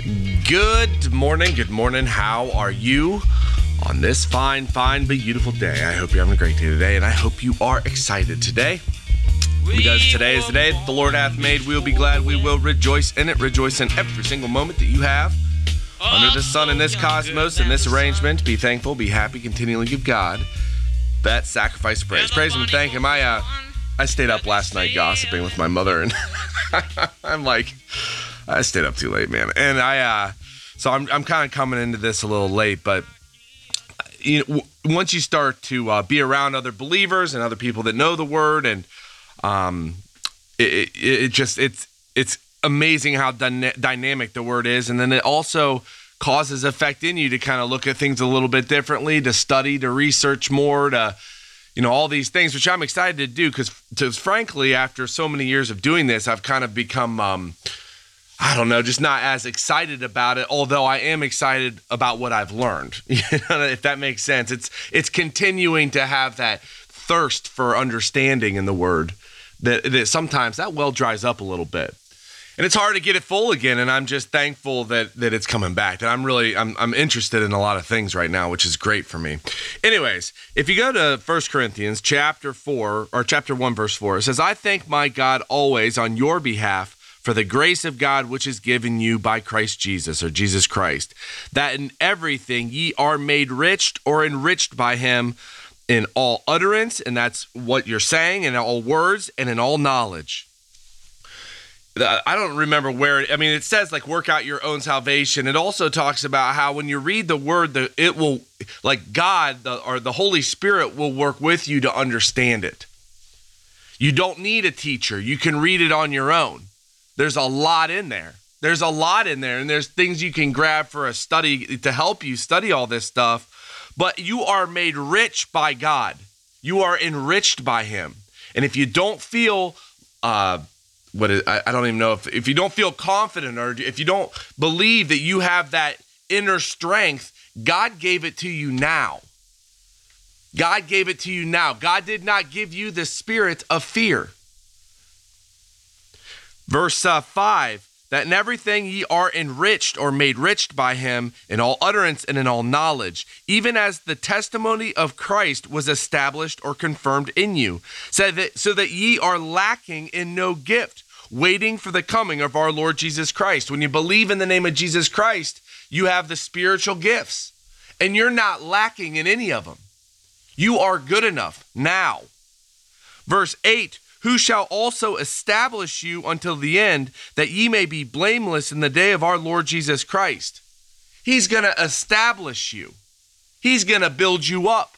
Good morning. How are you on this fine but beautiful day? I hope you're having a great day today, and I hope you are excited today. Because today is the day that the Lord hath made. We will be glad. We will rejoice in it. Rejoice in every single moment that you have under the sun in this cosmos, in this arrangement. Be thankful, be happy, continually give God that sacrifice of praise. Praise Him and thank Him. I stayed up last night gossiping with my mother, and I stayed up too late, man. And so I'm kind of coming into this a little late, but once you start to be around other believers and other people that know the Word, and it's amazing how dynamic the Word is, and then it also causes effect in you to kind of look at things a little bit differently, to study, to research more, to all these things, which I'm excited to do because frankly, after so many years of doing this, I've kind of become just not as excited about it, although I am excited about what I've learned, if that makes sense. It's continuing to have that thirst for understanding in the Word that sometimes that well dries up a little bit. And it's hard to get it full again, and I'm just thankful that it's coming back. And I'm interested in a lot of things right now, which is great for me. Anyways, if you go to 1 Corinthians chapter 1, verse 4, it says, "I thank my God always on your behalf for the grace of God which is given you by Christ Jesus," or Jesus Christ, "that in everything ye are made rich or enriched by him in all utterance," and that's what you're saying, "in all words and in all knowledge." I don't remember where, it says like work out your own salvation. It also talks about how when you read the Word, it will, like God or the Holy Spirit will work with you to understand it. You don't need a teacher. You can read it on your own. There's a lot in there. And there's things you can grab for a study to help you study all this stuff. But you are made rich by God. You are enriched by Him. And if you don't feel, I don't even know if you don't feel confident, or if you don't believe that you have that inner strength, God gave it to you now. God gave it to you now. God did not give you the spirit of fear. Verse 5, "that in everything ye are enriched or made rich by him in all utterance and in all knowledge, even as the testimony of Christ was established or confirmed in you, so that ye are lacking in no gift, waiting for the coming of our Lord Jesus Christ." When you believe in the name of Jesus Christ, you have the spiritual gifts, and you're not lacking in any of them. You are good enough now. Verse 8, "who shall also establish you until the end, that ye may be blameless in the day of our Lord Jesus Christ." He's going to establish you. He's going to build you up.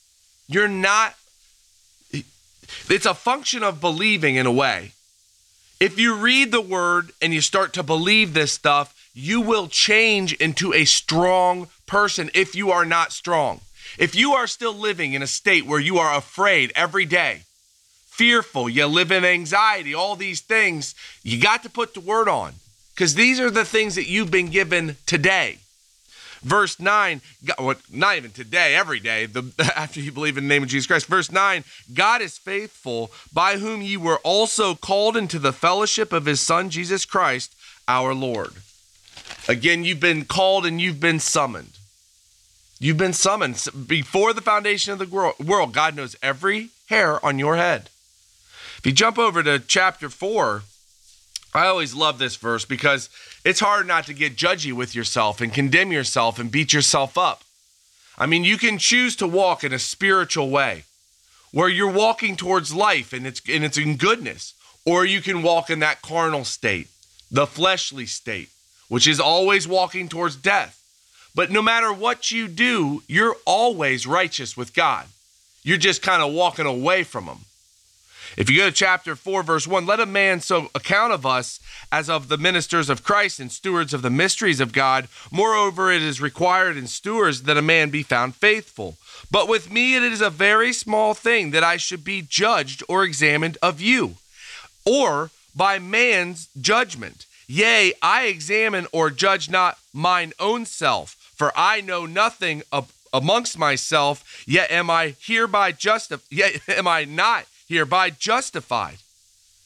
It's a function of believing in a way. If you read the Word and you start to believe this stuff, you will change into a strong person if you are not strong. If you are still living in a state where you are afraid every day, fearful, you live in anxiety, all these things, you got to put the Word on, because these are the things that you've been given today. Verse 9, not even today, every day, after you believe in the name of Jesus Christ. Verse 9, "God is faithful, by whom ye were also called into the fellowship of his Son, Jesus Christ, our Lord." Again, you've been called and you've been summoned. You've been summoned. Before the foundation of the world, God knows every hair on your head. If you jump over to chapter 4, I always love this verse because it's hard not to get judgy with yourself and condemn yourself and beat yourself up. You can choose to walk in a spiritual way where you're walking towards life and it's in goodness, or you can walk in that carnal state, the fleshly state, which is always walking towards death. But no matter what you do, you're always righteous with God. You're just kind of walking away from him. If you go to chapter 4, verse 1, "let a man so account of us as of the ministers of Christ and stewards of the mysteries of God. Moreover, it is required in stewards that a man be found faithful. But with me it is a very small thing that I should be judged or examined of you, or by man's judgment. Yea, I examine or judge not mine own self, for I know nothing amongst myself, yet am I not hereby justified.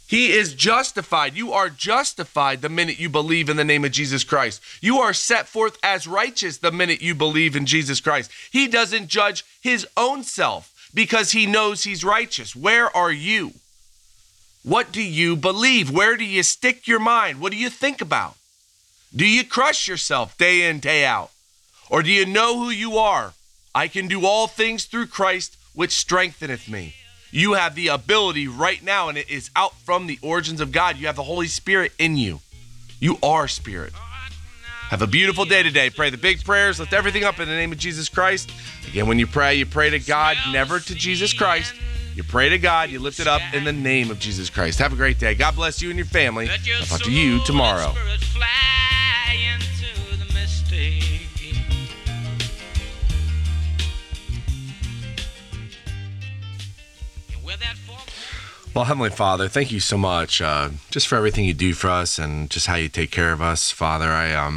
He is justified. You are justified the minute you believe in the name of Jesus Christ. You are set forth as righteous the minute you believe in Jesus Christ. He doesn't judge his own self because he knows he's righteous. Where are you? What do you believe? Where do you stick your mind? What do you think about? Do you crush yourself day in, day out? Or do you know who you are? I can do all things through Christ, which strengtheneth me. You have the ability right now, and it is out from the origins of God. You have the Holy Spirit in you. You are spirit. Have a beautiful day today. Pray the big prayers. Lift everything up in the name of Jesus Christ. Again, when you pray to God, never to Jesus Christ. You pray to God, you lift it up in the name of Jesus Christ. Have a great day. God bless you and your family. I'll talk to you tomorrow. Well, Heavenly Father, thank you so much just for everything you do for us and just how you take care of us, Father.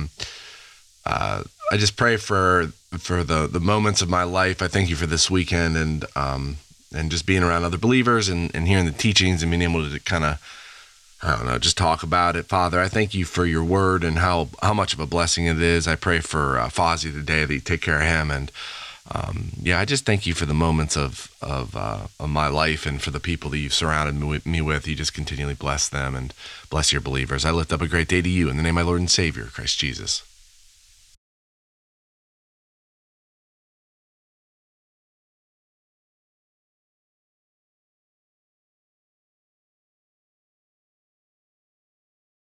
I just pray for the moments of my life. I thank you for this weekend and just being around other believers and hearing the teachings and being able to kind of, just talk about it. Father, I thank you for your word and how much of a blessing it is. I pray for Fozzie today, that you take care of him. And I just thank you for the moments of my life and for the people that you've surrounded me with. You just continually bless them and bless your believers. I lift up a great day to you in the name of my Lord and Savior, Christ Jesus.